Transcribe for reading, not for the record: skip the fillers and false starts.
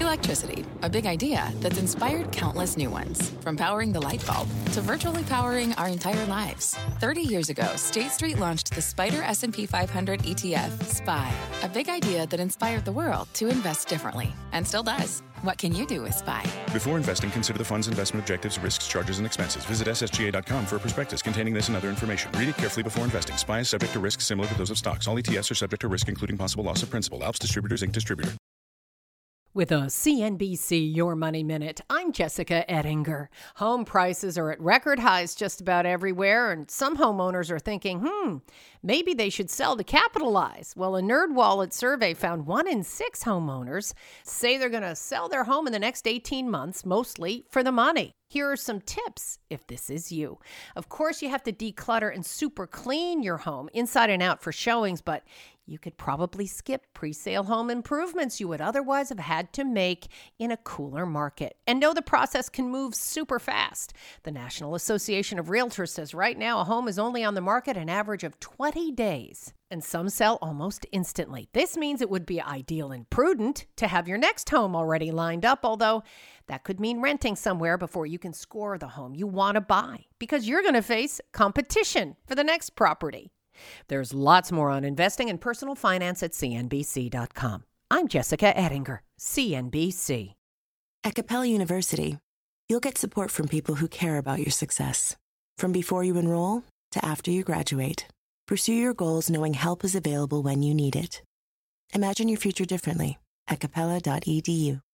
Electricity, a big idea that's inspired countless new ones. From powering the light bulb to virtually powering our entire lives. 30 years ago, State Street launched the SPDR S&P 500 ETF, SPY. A big idea that inspired the world to invest differently, and still does. What can you do with SPY? Before investing, consider the fund's investment objectives, risks, charges, and expenses. Visit ssga.com for a prospectus containing this and other information. Read it carefully before investing. SPY is subject to risks similar to those of stocks. All ETFs are subject to risk, including possible loss of principal. Alps Distributors, Inc. Distributor. With a CNBC Your Money Minute, I'm Jessica Ettinger. Home prices are at record highs just about everywhere, and some homeowners are thinking, maybe they should sell to capitalize. Well, a NerdWallet survey found 1 in 6 homeowners say they're going to sell their home in the next 18 months, mostly for the money. Here are some tips if this is you. Of course, you have to declutter and super clean your home inside and out for showings, but you could probably skip pre-sale home improvements you would otherwise have had to make in a cooler market. And know the process can move super fast. The National Association of Realtors says right now a home is only on the market an average of 20 days. And some sell almost instantly. This means it would be ideal and prudent to have your next home already lined up, although that could mean renting somewhere before you can score the home you want to buy, because you're going to face competition for the next property. There's lots more on investing and personal finance at CNBC.com. I'm Jessica Ettinger, CNBC. At Capella University, you'll get support from people who care about your success. From before you enroll to after you graduate, pursue your goals knowing help is available when you need it. Imagine your future differently at capella.edu.